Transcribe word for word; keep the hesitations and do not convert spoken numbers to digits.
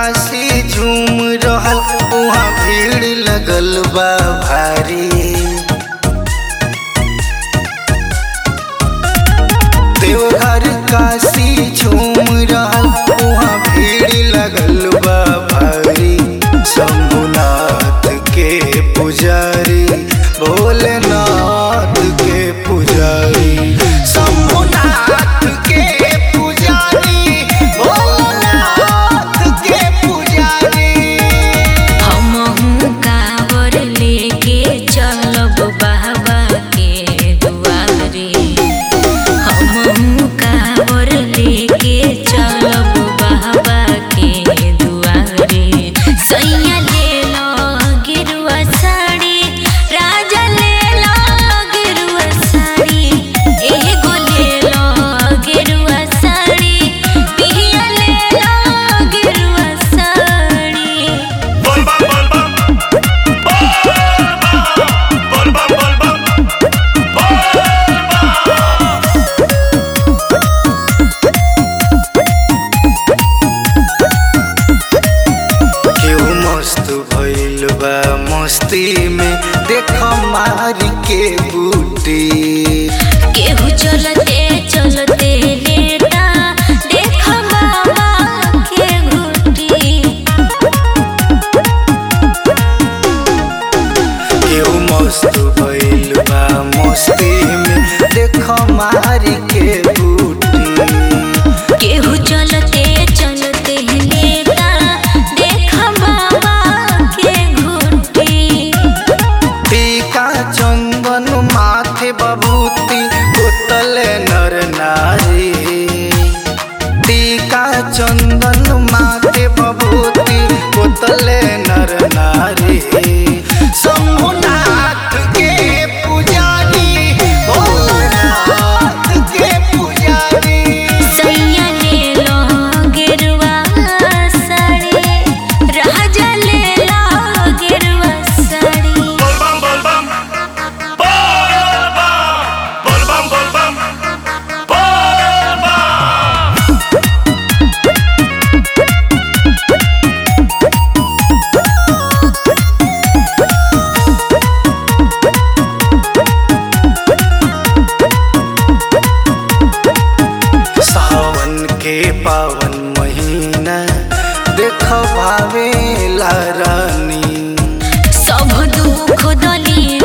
काशी झूम रहल, वहाँ भीड़ लगल बा भारी। देवघर काशी झूम रहल, वहाँ भीड़ लगल बा भारी। शंभुनाथ के पुजारी, भोलेनाथ के पुजारी, शंभुनाथ के पुजारी, भोलेनाथ के पुजारी। हमहू कांवर लेके चलब बाबा के दुआरे। हमहू कांवर लेके चलब बाबा के दुआरे। सैया ले लो गिरुआ साड़ी, राजा ले लो गिरुआ साड़ी। एगो ले लो गिरुआ साड़ी, पिया ले लो गिरुआ साड़ी। बोल बम बोल बम बोल बम बोल बम केहू मस्त भइल बा मस्ती में, देख मारी के बूटी। केहू चलते चलते लेटा, देख बाबा के घुटी। केहू मस्त भइल बा मस्ती में, देख मारी के बूटी। केहू चलते चलते लेटा, देख बाबा के घुटी। टीका चंदन माथे बबूती, बोतले नर नारी। टीका चंदन माथे बबूती, बोतले नर नारी। शंभुनाथ के पुजारी, भोलेनाथ के पुजारी। सैया ले लो गिरुआ साड़ी, राजा ले लो गिरुआ साड़ी। बोल बम बोल बम बोल बम बोल बम बोल बम बोल बम। सावन के पावन महीना, देख भावेला रानी। सब दुख दली